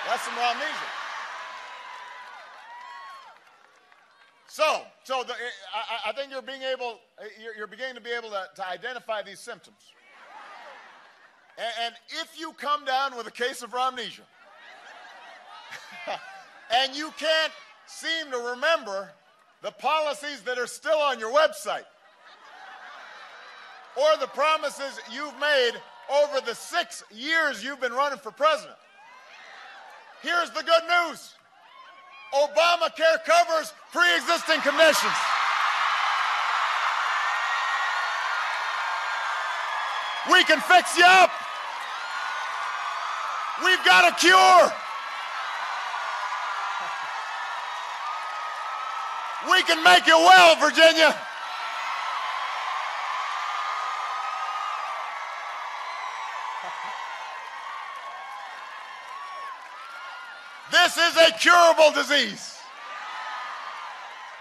That's some amnesia. I think you're beginning to be able to identify these symptoms. And if you come down with a case of rhamnesia, and you can't seem to remember the policies that are still on your website, or the promises you've made over the 6 years you've been running for president, here's the good news. Obamacare covers pre-existing conditions. We can fix you up. We've got a cure. We can make you well, Virginia. This is a curable disease.